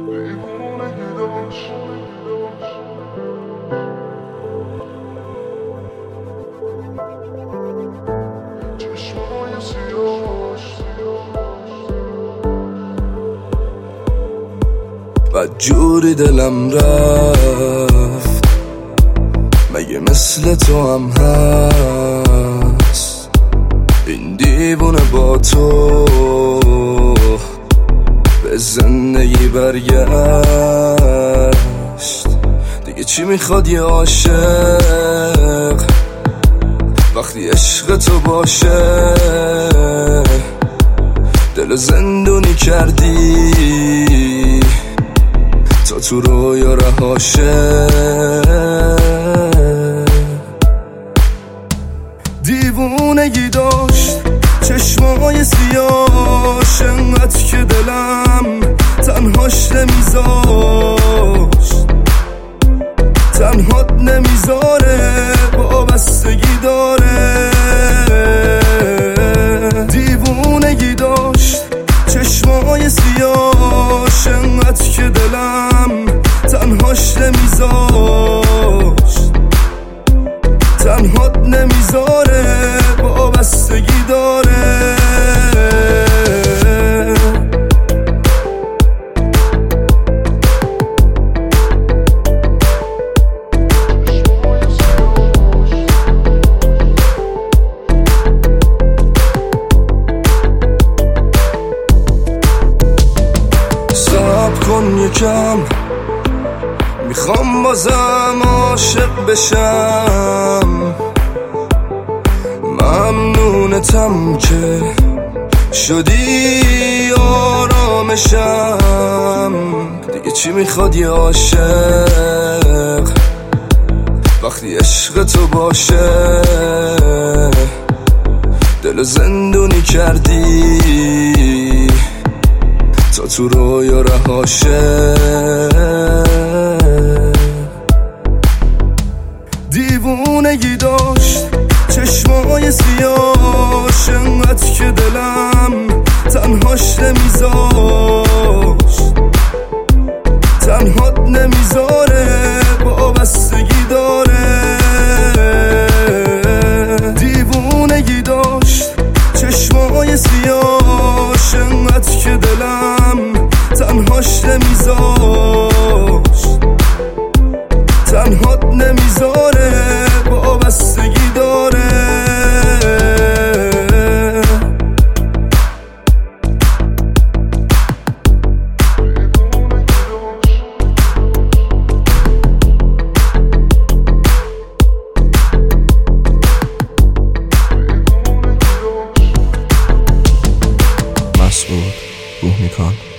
بدجوری دلم رفت، مگه مثل تو هم هست این دیوونه با تو به زندگی برگشت. دیگه چی میخواد یه عاشق وقتی عشق تو باشه؟ دل زندونی کردی تا تو رویا رهاشه. دیوونگی داشت چشمای سیاش، انقدر که دلم تنهاش نمیذاشت، تنهات نمیذاره، وابستگی داره. دیوونگی داشت چشمای سیاش، انقدر که دلم تنهاش نمیذاشت، تنهات نمیذاره، وابستگی داره. صبر کن یکم، میخوام بازم عاشق بشم. ممنونتم که شدی آرامشم. دیگه چی میخواد یه عاشق وقتی عشق تو باشه؟ دل زندونی کردی تا تو رویا رهاشه. دیوونگی داشت چشمای سیاش، انقدر که دلم تنهاش نمیذاشت، تنهات نمیذاره، وابستگی داره. دیوونگی داشت چشمای سیاش، انقدر که دلم تنهاش نمیذاشت، تنهات نمیذاره، وابستگی داره. مسعود بوهنیکان.